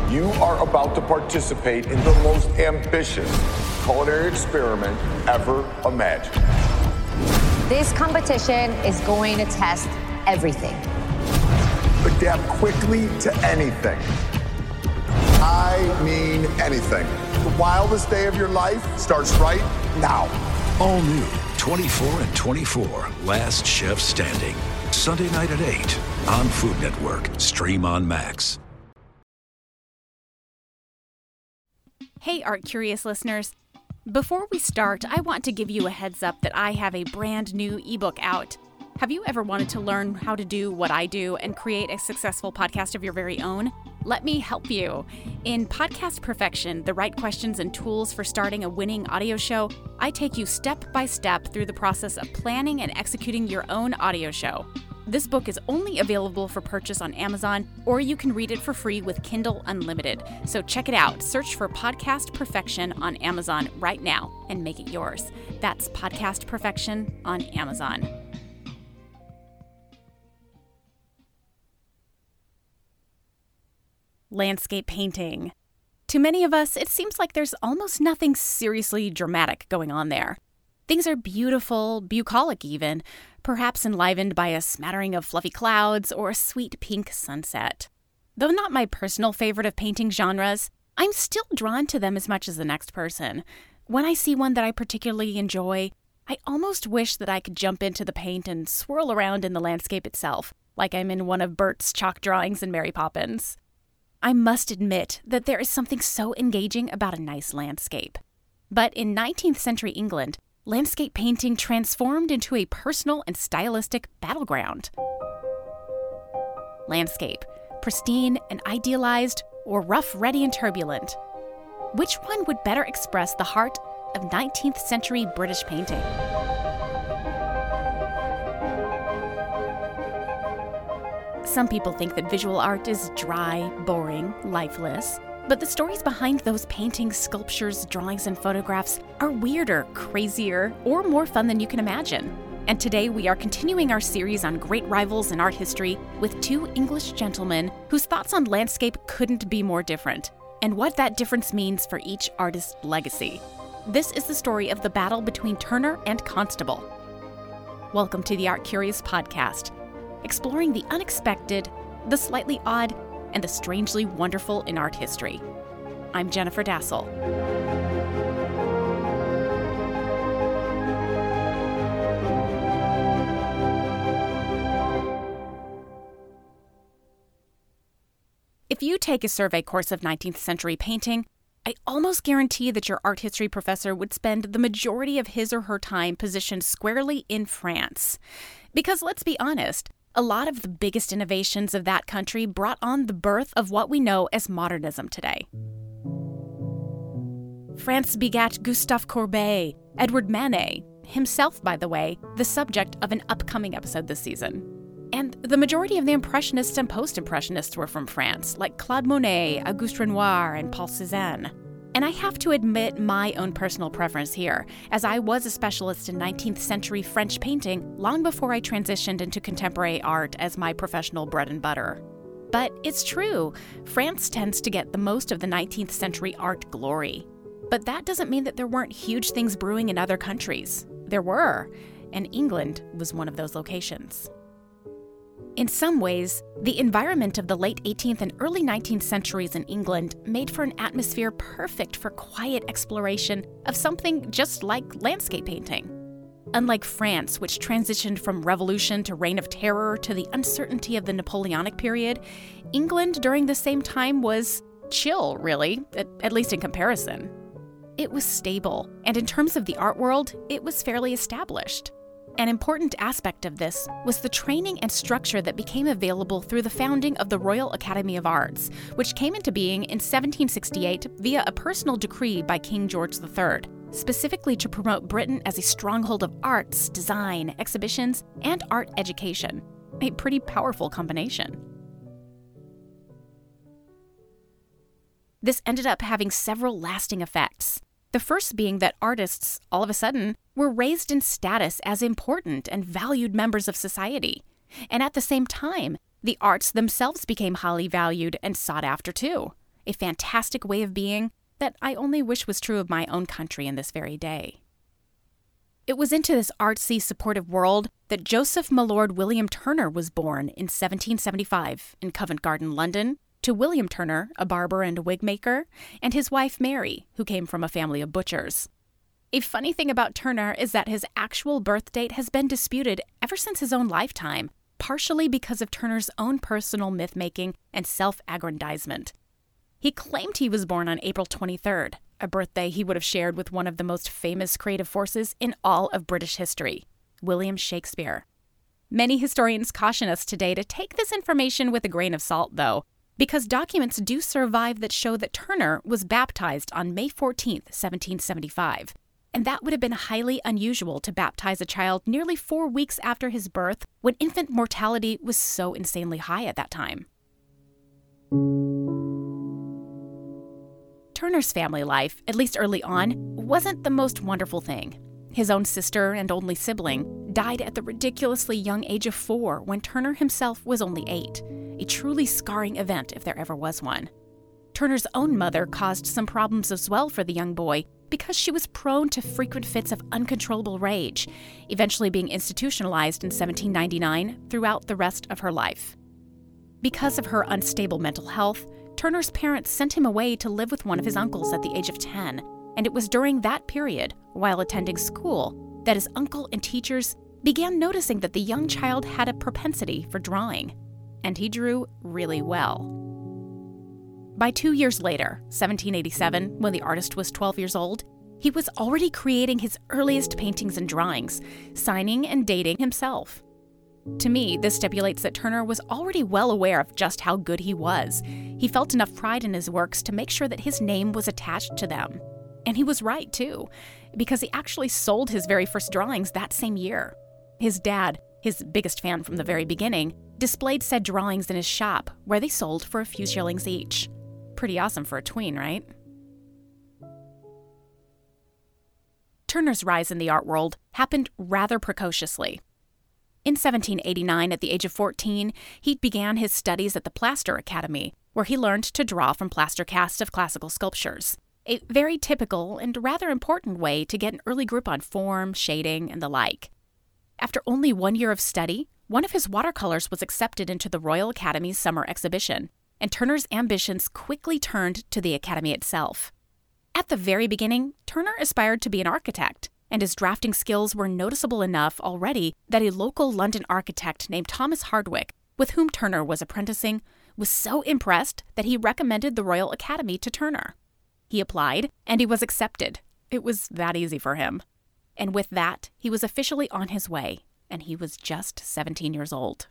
You are about to participate in the most ambitious culinary experiment ever imagined. This competition is going to test everything. Adapt quickly to anything. I mean anything. The wildest day of your life starts right now. All new 24 and 24, Last Chef Standing. Sunday night at 8 on Food Network. Stream on Max. Hey, Art Curious listeners. Before we start, I want to give you a heads up that I have a brand new ebook out. Have you ever wanted to learn how to do what I do and create a successful podcast of your very own? Let me help you. In Podcast Perfection, the right questions and tools for starting a winning audio show, I take you step by step through the process of planning and executing your own audio show. This book is only available for purchase on Amazon, or you can read it for free with Kindle Unlimited. So check it out. Search for Podcast Perfection on Amazon right now and make it yours. That's Podcast Perfection on Amazon. Landscape painting. To many of us, it seems like there's almost nothing seriously dramatic going on there. Things are beautiful, bucolic even, perhaps enlivened by a smattering of fluffy clouds or a sweet pink sunset. Though not my personal favorite of painting genres, I'm still drawn to them as much as the next person. When I see one that I particularly enjoy, I almost wish that I could jump into the paint and swirl around in the landscape itself, like I'm in one of Bert's chalk drawings in Mary Poppins. I must admit that there is something so engaging about a nice landscape. But in 19th century England, landscape painting transformed into a personal and stylistic battleground. Landscape, pristine and idealized, or rough, ready, and turbulent. Which one would better express the heart of 19th century British painting? Some people think that visual art is dry, boring, lifeless. But the stories behind those paintings, sculptures, drawings, and photographs are weirder, crazier, or more fun than you can imagine. And today we are continuing our series on great rivals in art history with two English gentlemen whose thoughts on landscape couldn't be more different, and what that difference means for each artist's legacy. This is the story of the battle between Turner and Constable. Welcome to the Art Curious podcast, exploring the unexpected, the slightly odd, and the strangely wonderful in art history. I'm Jennifer Dassel. If you take a survey course of 19th century painting, I almost guarantee that your art history professor would spend the majority of his or her time positioned squarely in France. Because let's be honest, a lot of the biggest innovations of that country brought on the birth of what we know as modernism today. France begat Gustave Courbet, Edward Manet, himself, by the way, the subject of an upcoming episode this season. And the majority of the Impressionists and Post-Impressionists were from France, like Claude Monet, Auguste Renoir, and Paul Cézanne. And I have to admit my own personal preference here, as I was a specialist in 19th century French painting long before I transitioned into contemporary art as my professional bread and butter. But it's true, France tends to get the most of the 19th century art glory. But that doesn't mean that there weren't huge things brewing in other countries. There were, and England was one of those locations. In some ways, the environment of the late 18th and early 19th centuries in England made for an atmosphere perfect for quiet exploration of something just like landscape painting. Unlike France, which transitioned from revolution to reign of terror to the uncertainty of the Napoleonic period, England during the same time was chill, really, at least in comparison. It was stable, and in terms of the art world, it was fairly established. An important aspect of this was the training and structure that became available through the founding of the Royal Academy of Arts, which came into being in 1768 via a personal decree by King George III, specifically to promote Britain as a stronghold of arts, design, exhibitions, and art education. A pretty powerful combination. This ended up having several lasting effects. The first being that artists, all of a sudden, were raised in status as important and valued members of society. And at the same time, the arts themselves became highly valued and sought after too. a fantastic way of being that I only wish was true of my own country in this very day. It was into this artsy, supportive world that Joseph Milord William Turner was born in 1775 in Covent Garden, London, to William Turner, a barber and a wig maker, and his wife Mary, who came from a family of butchers. A funny thing about Turner is that his actual birth date has been disputed ever since his own lifetime, partially because of Turner's own personal myth-making and self-aggrandizement. He claimed he was born on April 23rd, a birthday he would have shared with one of the most famous creative forces in all of British history, William Shakespeare. Many historians caution us today to take this information with a grain of salt, though, because documents do survive that show that Turner was baptized on May 14th, 1775, and that would have been highly unusual to baptize a child nearly 4 weeks after his birth when infant mortality was so insanely high at that time. Turner's family life, at least early on, wasn't the most wonderful thing. His own sister and only sibling died at the ridiculously young age of 4 when Turner himself was only 8, a truly scarring event if there ever was one. Turner's own mother caused some problems as well for the young boy because she was prone to frequent fits of uncontrollable rage, eventually being institutionalized in 1799 throughout the rest of her life. Because of her unstable mental health, Turner's parents sent him away to live with one of his uncles at the age of 10, and it was during that period, while attending school, that his uncle and teachers began noticing that the young child had a propensity for drawing, and he drew really well. By 2 years later, 1787, when the artist was 12 years old, he was already creating his earliest paintings and drawings, signing and dating himself. To me, this stipulates that Turner was already well aware of just how good he was. He felt enough pride in his works to make sure that his name was attached to them. And he was right, too, because he actually sold his very first drawings that same year. His dad, his biggest fan from the very beginning, displayed said drawings in his shop, where they sold for a few shillings each. Pretty awesome for a tween, right? Turner's rise in the art world happened rather precociously. In 1789, at the age of 14, he began his studies at the Plaster Academy, where he learned to draw from plaster casts of classical sculptures, a very typical and rather important way to get an early grip on form, shading, and the like. After only 1 year of study, one of his watercolors was accepted into the Royal Academy's summer exhibition, and Turner's ambitions quickly turned to the Academy itself. At the very beginning, Turner aspired to be an architect, and his drafting skills were noticeable enough already that a local London architect named Thomas Hardwick, with whom Turner was apprenticing, was so impressed that he recommended the Royal Academy to Turner. He applied, and he was accepted. It was that easy for him. And with that, he was officially on his way, and he was just 17 years old.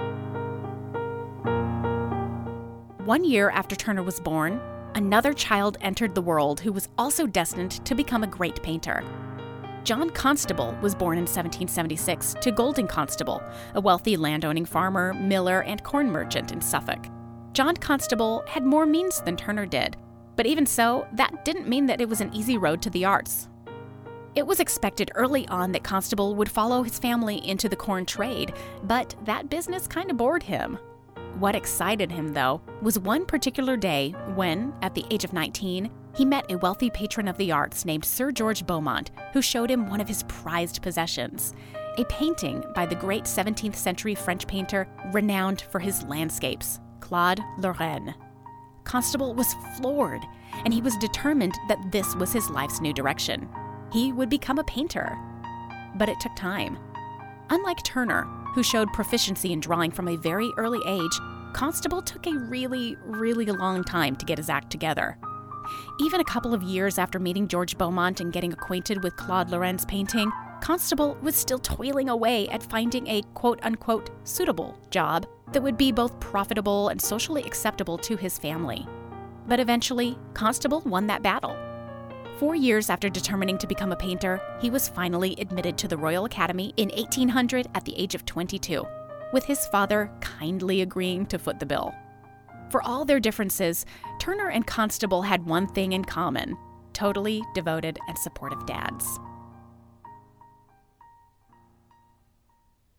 1 year after Turner was born, another child entered the world who was also destined to become a great painter. John Constable was born in 1776 to Golding Constable, a wealthy landowning farmer, miller, and corn merchant in Suffolk. John Constable had more means than Turner did, but even so, that didn't mean that it was an easy road to the arts. It was expected early on that Constable would follow his family into the corn trade, but that business kind of bored him. What excited him, though, was one particular day when, at the age of 19, he met a wealthy patron of the arts named Sir George Beaumont, who showed him one of his prized possessions, a painting by the great 17th century French painter renowned for his landscapes, Claude Lorraine. Constable was floored, and he was determined that this was his life's new direction. He would become a painter. But it took time. Unlike Turner, who showed proficiency in drawing from a very early age, Constable took a really, really long time to get his act together. Even a couple of years after meeting George Beaumont and getting acquainted with Claude Lorraine's painting, Constable was still toiling away at finding a quote-unquote suitable job that would be both profitable and socially acceptable to his family. But eventually, Constable won that battle. 4 years after determining to become a painter, he was finally admitted to the Royal Academy in 1800 at the age of 22, with his father kindly agreeing to foot the bill. For all their differences, Turner and Constable had one thing in common: totally devoted and supportive dads.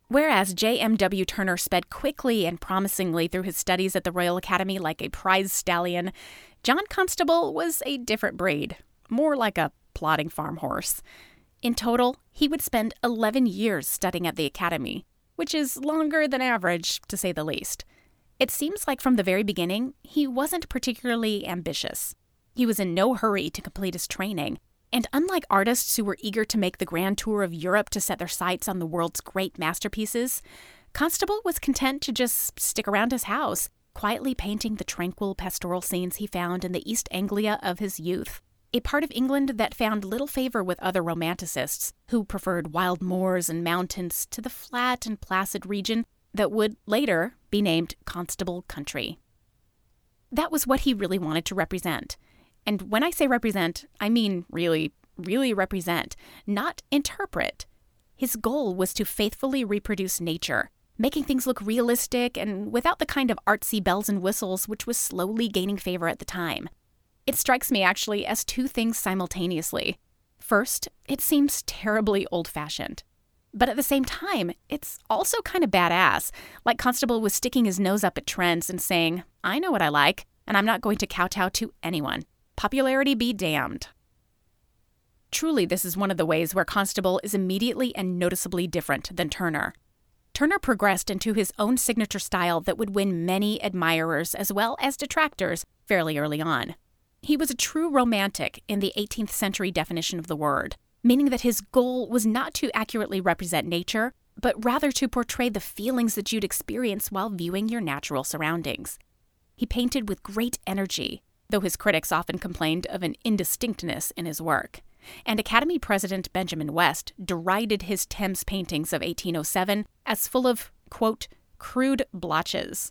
Whereas J.M.W. Turner sped quickly and promisingly through his studies at the Royal Academy like a prize stallion, John Constable was a different breed, more like a plodding farm horse. In total, he would spend 11 years studying at the Academy, which is longer than average, to say the least. It seems like from the very beginning, he wasn't particularly ambitious. He was in no hurry to complete his training, and unlike artists who were eager to make the grand tour of Europe to set their sights on the world's great masterpieces, Constable was content to just stick around his house, quietly painting the tranquil pastoral scenes he found in the East Anglia of his youth, a part of England that found little favor with other romanticists who preferred wild moors and mountains to the flat and placid region that would later be named Constable Country. That was what he really wanted to represent. And when I say represent, I mean really, really represent, not interpret. His goal was to faithfully reproduce nature, making things look realistic and without the kind of artsy bells and whistles which was slowly gaining favor at the time. It strikes me actually as two things simultaneously. First, it seems terribly old-fashioned. But at the same time, it's also kind of badass, like Constable was sticking his nose up at trends and saying, I know what I like, and I'm not going to kowtow to anyone. Popularity be damned. Truly, this is one of the ways where Constable is immediately and noticeably different than Turner. Turner progressed into his own signature style that would win many admirers as well as detractors fairly early on. He was a true romantic in the 18th century definition of the word, meaning that his goal was not to accurately represent nature, but rather to portray the feelings that you'd experience while viewing your natural surroundings. He painted with great energy, though his critics often complained of an indistinctness in his work. And Academy President Benjamin West derided his Thames paintings of 1807 as full of, quote, crude blotches.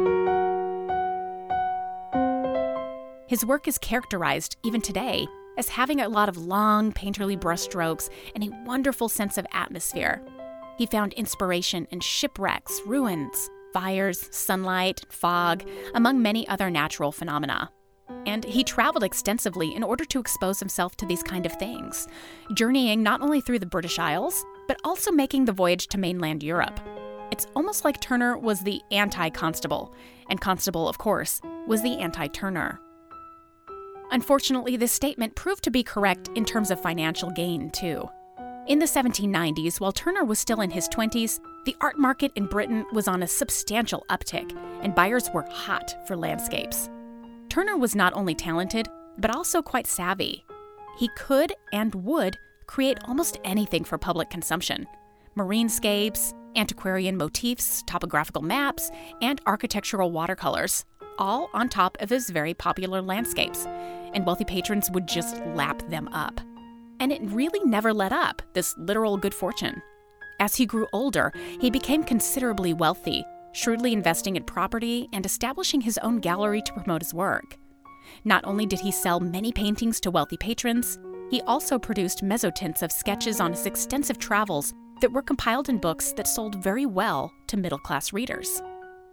His work is characterized, even today, as having a lot of long, painterly brushstrokes and a wonderful sense of atmosphere. He found inspiration in shipwrecks, ruins, fires, sunlight, fog, among many other natural phenomena. And he traveled extensively in order to expose himself to these kind of things, journeying not only through the British Isles, but also making the voyage to mainland Europe. It's almost like Turner was the anti-Constable, and Constable, of course, was the anti-Turner. Unfortunately, this statement proved to be correct in terms of financial gain, too. In the 1790s, while Turner was still in his 20s, the art market in Britain was on a substantial uptick, and buyers were hot for landscapes. Turner was not only talented, but also quite savvy. He could and would create almost anything for public consumption. Marinescapes, antiquarian motifs, topographical maps, and architectural watercolors, all on top of his very popular landscapes, and wealthy patrons would just lap them up. And it really never let up, this literal good fortune. As he grew older, he became considerably wealthy, shrewdly investing in property and establishing his own gallery to promote his work. Not only did he sell many paintings to wealthy patrons, he also produced mezzotints of sketches on his extensive travels that were compiled in books that sold very well to middle-class readers.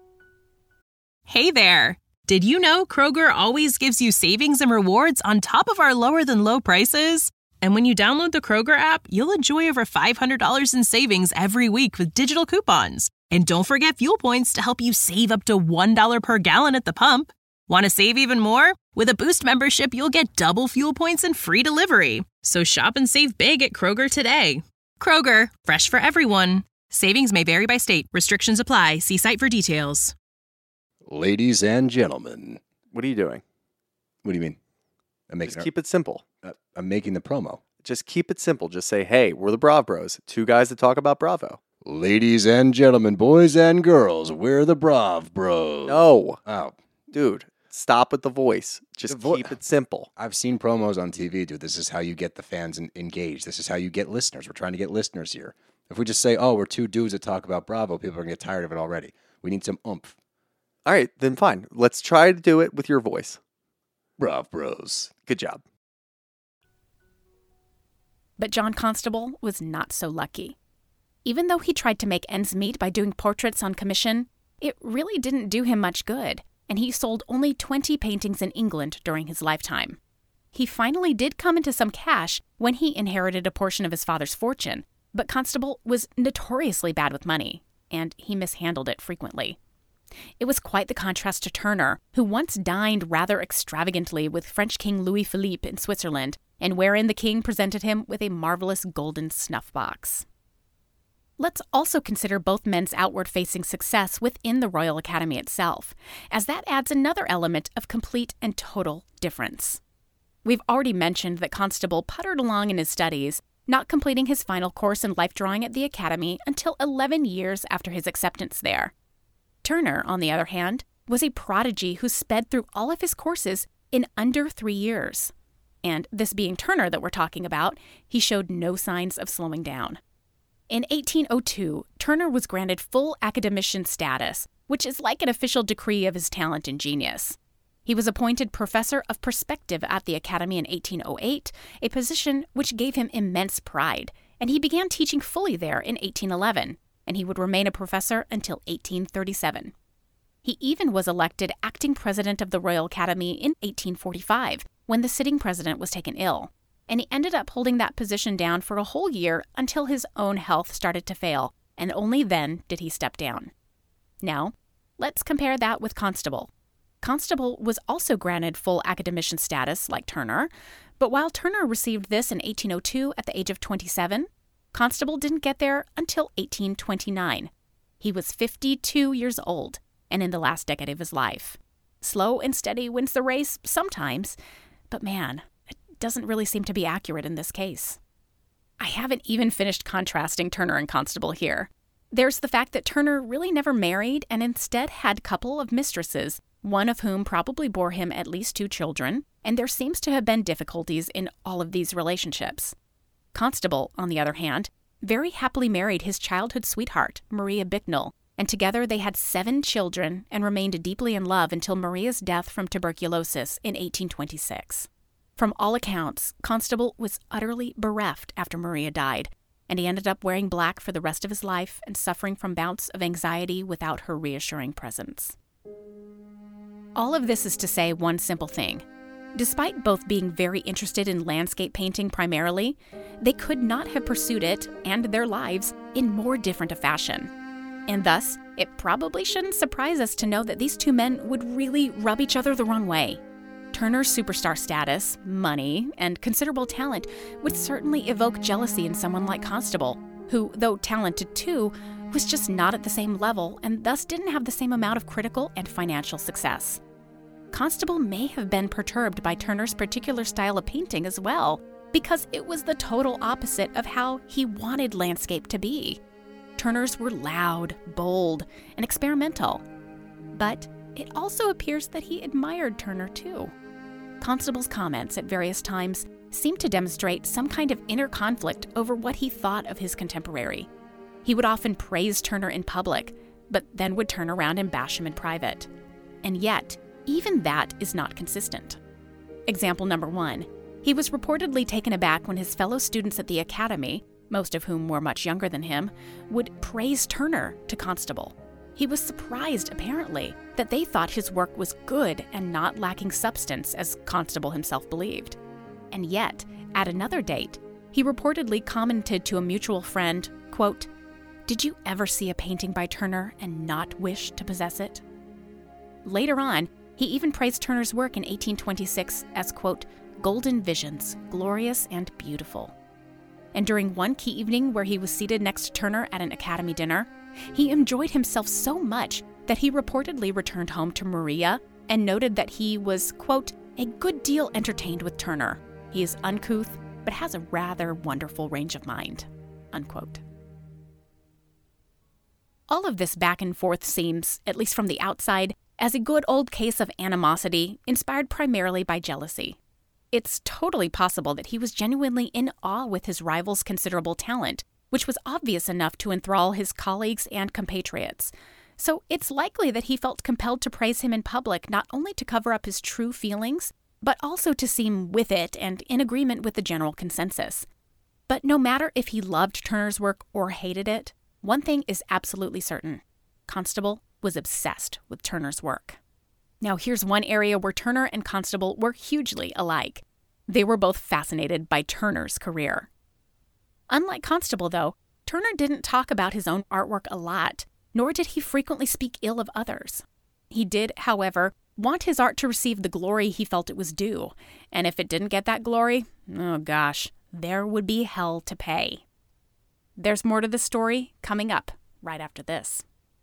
Hey there! Did you know Kroger always gives you savings and rewards on top of our lower-than-low prices? And when you download the Kroger app, you'll enjoy over $500 in savings every week with digital coupons. And don't forget fuel points to help you save up to $1 per gallon at the pump. Want to save even more? With a Boost membership, you'll get double fuel points and free delivery. So shop and save big at Kroger today. Kroger, fresh for everyone. Savings may vary by state. Restrictions apply. See site for details. Ladies and gentlemen. What are you doing? What do you mean? Just keep it simple. I'm making the promo. Just keep it simple. Just say, hey, we're the Brav Bros. Two guys that talk about Bravo. Ladies and gentlemen, boys and girls, we're the Brav Bros. No. Oh. Dude, stop with the voice. Just keep it simple. I've seen promos on TV, dude. This is how you get the fans engaged. This is how you get listeners. We're trying to get listeners here. If we just say, oh, we're two dudes that talk about Bravo, people are going to get tired of it already. We need some oomph. All right, then fine. Let's try to do it with your voice. Brav Bros. Good job. But John Constable was not so lucky. Even though he tried to make ends meet by doing portraits on commission, it really didn't do him much good, and he sold only 20 paintings in England during his lifetime. He finally did come into some cash when he inherited a portion of his father's fortune, But Constable was notoriously bad with money, and he mishandled it frequently. It was quite the contrast to Turner, who once dined rather extravagantly with French King Louis-Philippe in Switzerland, and wherein the king presented him with a marvelous golden snuff box. Let's also consider both men's outward-facing success within the Royal Academy itself, as that adds another element of complete and total difference. We've already mentioned that Constable puttered along in his studies, not completing his final course in life drawing at the Academy until 11 years after his acceptance there. Turner, on the other hand, was a prodigy who sped through all of his courses in under 3 years. And this being Turner that we're talking about, he showed no signs of slowing down. In 1802, Turner was granted full academician status, which is like an official decree of his talent and genius. He was appointed Professor of Perspective at the Academy in 1808, a position which gave him immense pride, and he began teaching fully there in 1811, and he would remain a professor until 1837. He even was elected acting president of the Royal Academy in 1845, when the sitting president was taken ill, and he ended up holding that position down for a whole year until his own health started to fail, and only then did he step down. Now, let's compare that with Constable. Constable was also granted full academician status like Turner, but while Turner received this in 1802 at the age of 27, Constable didn't get there until 1829. He was 52 years old, and in the last decade of his life. Slow and steady wins the race sometimes, but man, it doesn't really seem to be accurate in this case. I haven't even finished contrasting Turner and Constable here. There's the fact that Turner really never married and instead had a couple of mistresses, one of whom probably bore him at least 2 children, and there seems to have been difficulties in all of these relationships. Constable, on the other hand, very happily married his childhood sweetheart, Maria Bicknell, and together they had 7 children and remained deeply in love until Maria's death from tuberculosis in 1826. From all accounts, Constable was utterly bereft after Maria died, and he ended up wearing black for the rest of his life and suffering from bouts of anxiety without her reassuring presence. All of this is to say one simple thing. Despite both being very interested in landscape painting primarily, they could not have pursued it and their lives in more different a fashion. And thus, it probably shouldn't surprise us to know that these 2 men would really rub each other the wrong way. Turner's superstar status, money, and considerable talent would certainly evoke jealousy in someone like Constable, who, though talented too, was just not at the same level and thus didn't have the same amount of critical and financial success. Constable may have been perturbed by Turner's particular style of painting as well, because it was the total opposite of how he wanted landscape to be. Turner's were loud, bold, and experimental. But it also appears that he admired Turner too. Constable's comments at various times seemed to demonstrate some kind of inner conflict over what he thought of his contemporary. He would often praise Turner in public, but then would turn around and bash him in private. And yet, even that is not consistent. Example number 1. He was reportedly taken aback when his fellow students at the Academy, most of whom were much younger than him, would praise Turner to Constable. He was surprised, apparently, that they thought his work was good and not lacking substance, as Constable himself believed. And yet, at another date, he reportedly commented to a mutual friend, quote, "Did you ever see a painting by Turner and not wish to possess it?" Later on, he even praised Turner's work in 1826 as, quote, "golden visions, glorious and beautiful." And during one key evening where he was seated next to Turner at an Academy dinner, he enjoyed himself so much that he reportedly returned home to Maria and noted that he was, quote, "a good deal entertained with Turner. He is uncouth, but has a rather wonderful range of mind," unquote. All of this back and forth seems, at least from the outside, as a good old case of animosity inspired primarily by jealousy. It's totally possible that he was genuinely in awe with his rival's considerable talent, which was obvious enough to enthrall his colleagues and compatriots. So it's likely that he felt compelled to praise him in public not only to cover up his true feelings, but also to seem with it and in agreement with the general consensus. But no matter if he loved Turner's work or hated it, one thing is absolutely certain. Constable was obsessed with Turner's work. Now here's one area where Turner and Constable were hugely alike. They were both fascinated by Turner's career. Unlike Constable, though, Turner didn't talk about his own artwork a lot, nor did he frequently speak ill of others. He did, however, want his art to receive the glory he felt it was due, and if it didn't get that glory, oh gosh, there would be hell to pay. There's more to the story coming up right after this.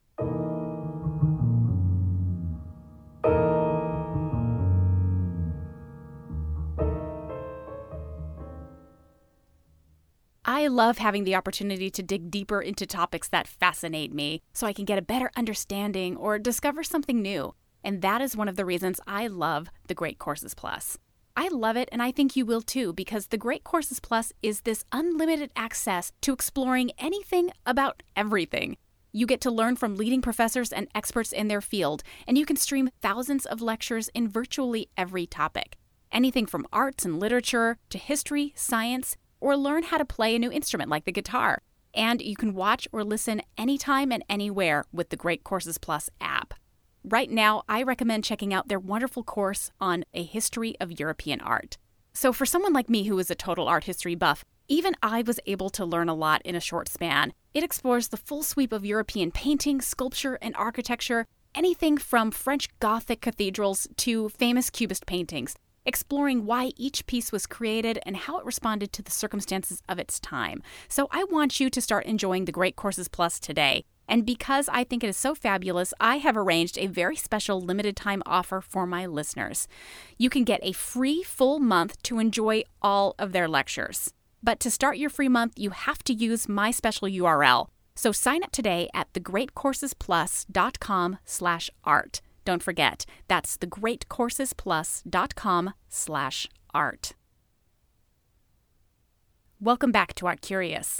I love having the opportunity to dig deeper into topics that fascinate me so I can get a better understanding or discover something new. And that is one of the reasons I love the Great Courses Plus. I love it, and I think you will too, because the Great Courses Plus is this unlimited access to exploring anything about everything. You get to learn from leading professors and experts in their field, and you can stream thousands of lectures in virtually every topic. Anything from arts and literature to history, science, or learn how to play a new instrument like the guitar. And you can watch or listen anytime and anywhere with the Great Courses Plus app. Right now, I recommend checking out their wonderful course on a history of European art. So for someone like me who is a total art history buff, even I was able to learn a lot in a short span. It explores the full sweep of European painting, sculpture, and architecture, anything from French Gothic cathedrals to famous Cubist paintings, exploring why each piece was created and how it responded to the circumstances of its time. So I want you to start enjoying the Great Courses Plus today. And because I think it is so fabulous, I have arranged a very special limited time offer for my listeners. You can get a free full month to enjoy all of their lectures. But to start your free month, you have to use my special URL. So sign up today at thegreatcoursesplus.com/art. Don't forget, that's thegreatcoursesplus.com/art. Welcome back to Art Curious.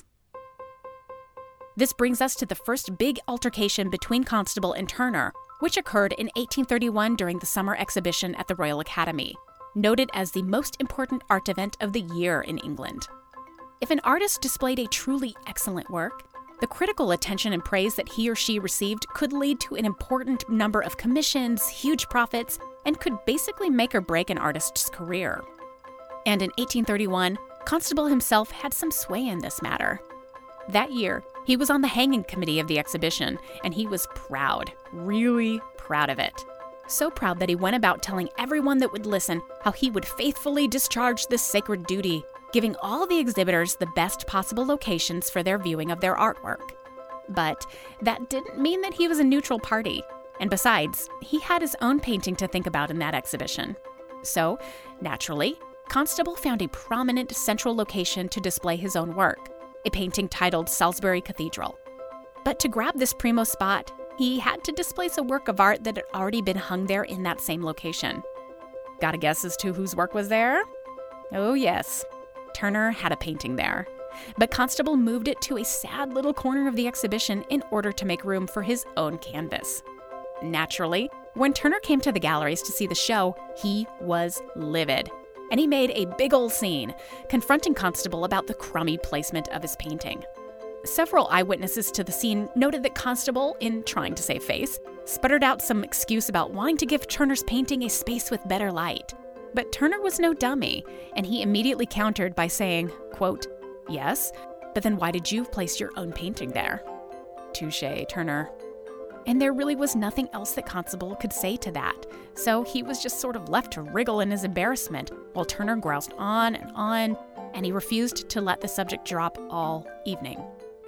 This brings us to the first big altercation between Constable and Turner, which occurred in 1831 during the summer exhibition at the Royal Academy, noted as the most important art event of the year in England. If an artist displayed a truly excellent work, the critical attention and praise that he or she received could lead to an important number of commissions, huge profits, and could basically make or break an artist's career. And in 1831, Constable himself had some sway in this matter. That year, he was on the hanging committee of the exhibition, and he was proud, really proud of it. So proud that he went about telling everyone that would listen how he would faithfully discharge this sacred duty, giving all the exhibitors the best possible locations for their viewing of their artwork. But that didn't mean that he was a neutral party. And besides, he had his own painting to think about in that exhibition. So, naturally, Constable found a prominent central location to display his own work, a painting titled Salisbury Cathedral. But to grab this primo spot, he had to displace a work of art that had already been hung there in that same location. Got a guess as to whose work was there? Oh yes, Turner had a painting there. But Constable moved it to a sad little corner of the exhibition in order to make room for his own canvas. Naturally, when Turner came to the galleries to see the show, he was livid. And he made a big ol' scene, confronting Constable about the crummy placement of his painting. Several eyewitnesses to the scene noted that Constable, in trying to save face, sputtered out some excuse about wanting to give Turner's painting a space with better light. But Turner was no dummy, and he immediately countered by saying, quote, "Yes, but then why did you place your own painting there?" Touché, Turner. And there really was nothing else that Constable could say to that, so he was just sort of left to wriggle in his embarrassment while Turner groused on, and he refused to let the subject drop all evening.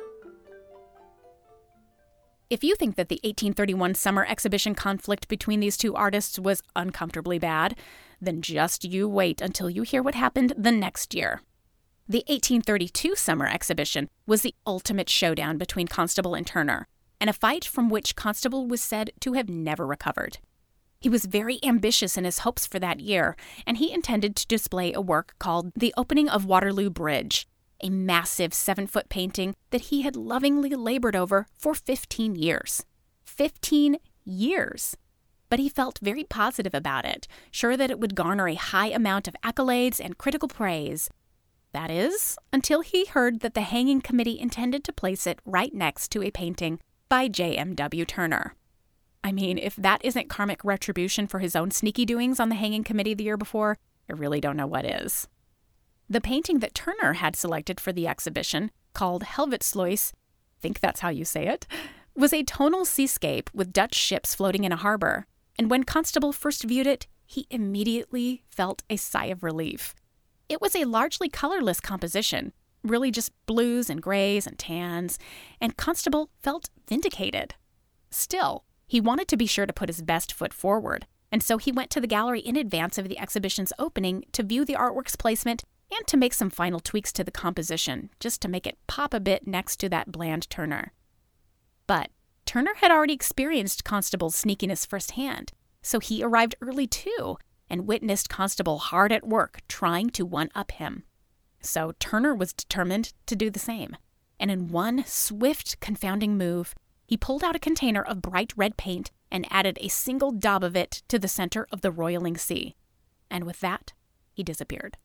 If you think that the 1831 summer exhibition conflict between these two artists was uncomfortably bad, then just you wait until you hear what happened the next year. The 1832 summer exhibition was the ultimate showdown between Constable and Turner, and a fight from which Constable was said to have never recovered. He was very ambitious in his hopes for that year, and he intended to display a work called The Opening of Waterloo Bridge, a massive 7-foot painting that he had lovingly labored over for 15 years. 15 years! But he felt very positive about it, sure that it would garner a high amount of accolades and critical praise. That is, until he heard that the hanging committee intended to place it right next to a painting by J.M.W. Turner. I mean, if that isn't karmic retribution for his own sneaky doings on the hanging committee the year before, I really don't know what is. The painting that Turner had selected for the exhibition, called Helvetsluis, I think that's how you say it, was a tonal seascape with Dutch ships floating in a harbor. And when Constable first viewed it, he immediately felt a sigh of relief. It was a largely colorless composition, really just blues and grays and tans, and Constable felt vindicated. Still, he wanted to be sure to put his best foot forward, and so he went to the gallery in advance of the exhibition's opening to view the artwork's placement and to make some final tweaks to the composition, just to make it pop a bit next to that bland Turner. But Turner had already experienced Constable's sneakiness firsthand, so he arrived early too and witnessed Constable hard at work trying to one-up him. So Turner was determined to do the same, and in one swift, confounding move, he pulled out a container of bright red paint and added a single daub of it to the center of the roiling sea. And with that, he disappeared.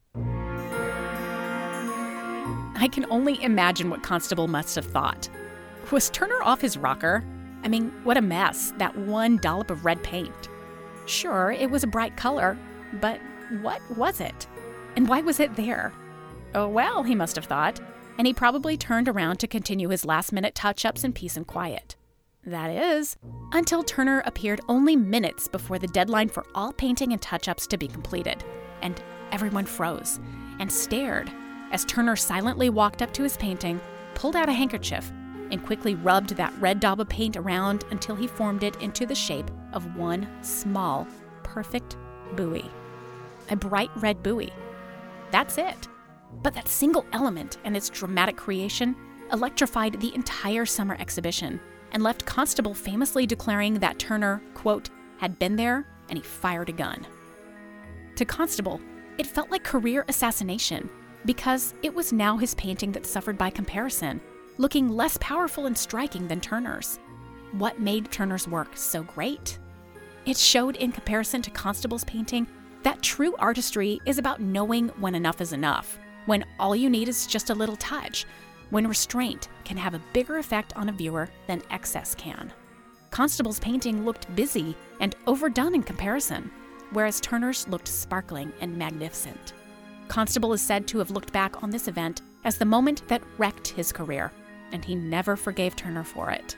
I can only imagine what Constable must have thought. Was Turner off his rocker? I mean, what a mess, that one dollop of red paint. Sure, it was a bright color, but what was it? And why was it there? Oh well, he must have thought, and he probably turned around to continue his last-minute touch-ups in peace and quiet. That is, until Turner appeared only minutes before the deadline for all painting and touch-ups to be completed, and everyone froze and stared as Turner silently walked up to his painting, pulled out a handkerchief, and quickly rubbed that red daub of paint around until he formed it into the shape of one small, perfect buoy. A bright red buoy. That's it. But that single element and its dramatic creation electrified the entire summer exhibition and left Constable famously declaring that Turner, quote, had been there and he fired a gun. To Constable, it felt like career assassination because it was now his painting that suffered by comparison, looking less powerful and striking than Turner's. What made Turner's work so great? It showed in comparison to Constable's painting that true artistry is about knowing when enough is enough, when all you need is just a little touch, when restraint can have a bigger effect on a viewer than excess can. Constable's painting looked busy and overdone in comparison, whereas Turner's looked sparkling and magnificent. Constable is said to have looked back on this event as the moment that wrecked his career, and he never forgave Turner for it.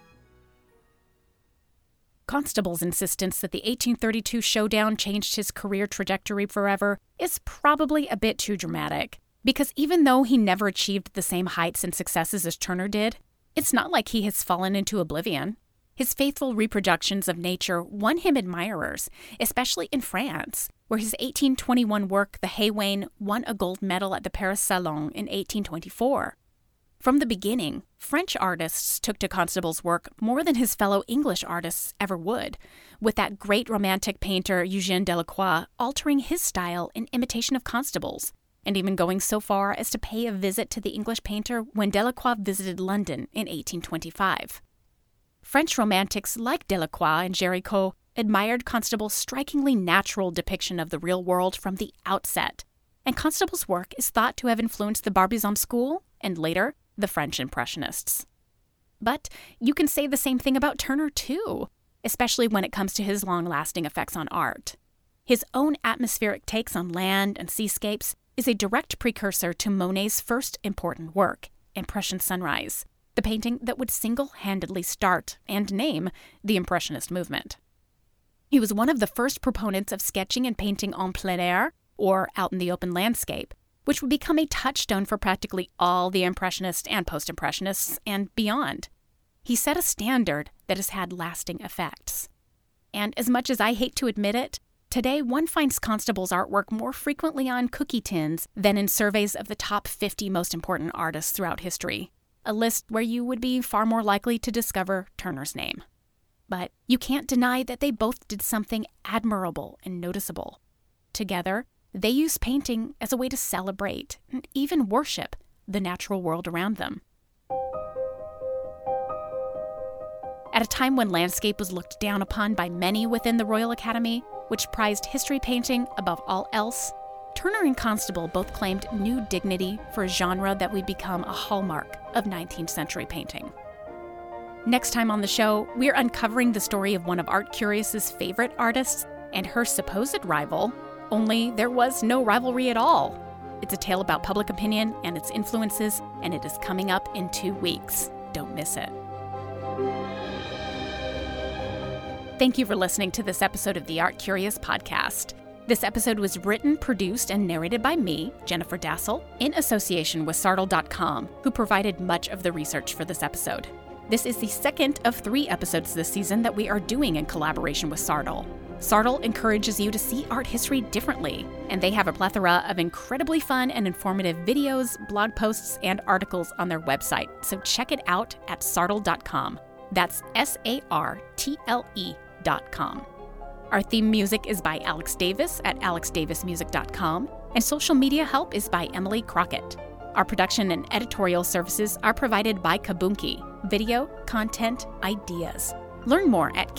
Constable's insistence that the 1832 showdown changed his career trajectory forever is probably a bit too dramatic, because even though he never achieved the same heights and successes as Turner did, it's not like he has fallen into oblivion. His faithful reproductions of nature won him admirers, especially in France, where his 1821 work, The Haywain, won a gold medal at the Paris Salon in 1824. From the beginning, French artists took to Constable's work more than his fellow English artists ever would, with that great romantic painter Eugène Delacroix altering his style in imitation of Constable's, and even going so far as to pay a visit to the English painter when Delacroix visited London in 1825. French romantics like Delacroix and Géricault admired Constable's strikingly natural depiction of the real world from the outset, and Constable's work is thought to have influenced the Barbizon school and later the French Impressionists. But you can say the same thing about Turner too, especially when it comes to his long-lasting effects on art. His own atmospheric takes on land and seascapes is a direct precursor to Monet's first important work, Impression Sunrise, the painting that would single-handedly start and name the Impressionist movement. He was one of the first proponents of sketching and painting en plein air, or out in the open landscape, which would become a touchstone for practically all the Impressionists and Post-Impressionists and beyond. He set a standard that has had lasting effects. And as much as I hate to admit it, today one finds Constable's artwork more frequently on cookie tins than in surveys of the top 50 most important artists throughout history, a list where you would be far more likely to discover Turner's name. But you can't deny that they both did something admirable and noticeable. Together, they used painting as a way to celebrate and even worship the natural world around them. At a time when landscape was looked down upon by many within the Royal Academy, which prized history painting above all else, Turner and Constable both claimed new dignity for a genre that would become a hallmark of 19th century painting. Next time on the show, we're uncovering the story of one of Art Curious's favorite artists and her supposed rival, only there was no rivalry at all. It's a tale about public opinion and its influences, and it is coming up in 2 weeks. Don't miss it. Thank you for listening to this episode of the Art Curious podcast. This episode was written, produced, and narrated by me, Jennifer Dassel, in association with Sartle.com, who provided much of the research for this episode. This is the second of 3 episodes this season that we are doing in collaboration with Sartle. Sartle encourages you to see art history differently, and they have a plethora of incredibly fun and informative videos, blog posts, and articles on their website, so check it out at Sartle.com. That's SARTLE.com. Our theme music is by Alex Davis at alexdavismusic.com, and social media help is by Emily Crockett. Our production and editorial services are provided by Kabunki, video, content, ideas. Learn more at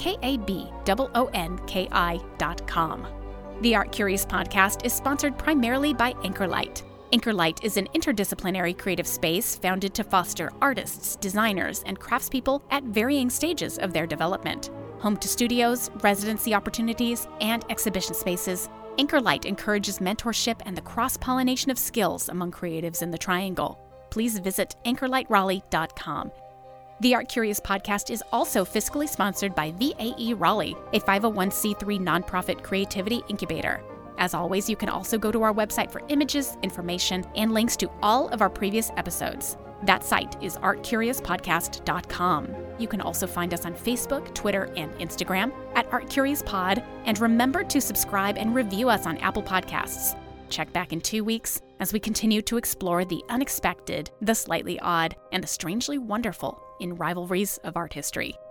kabonki.com. The Art Curious podcast is sponsored primarily by Anchorlight. Anchorlight is an interdisciplinary creative space founded to foster artists, designers, and craftspeople at varying stages of their development. Home to studios, residency opportunities, and exhibition spaces, Anchorlight encourages mentorship and the cross-pollination of skills among creatives in the Triangle. Please visit anchorlightraleigh.com. The Art Curious podcast is also fiscally sponsored by VAE Raleigh, a 501c3 nonprofit creativity incubator. As always, you can also go to our website for images, information, and links to all of our previous episodes. That site is artcuriouspodcast.com. You can also find us on Facebook, Twitter, and Instagram at ArtCuriousPod, and remember to subscribe and review us on Apple Podcasts. Check back in 2 weeks as we continue to explore the unexpected, the slightly odd, and the strangely wonderful in rivalries of art history.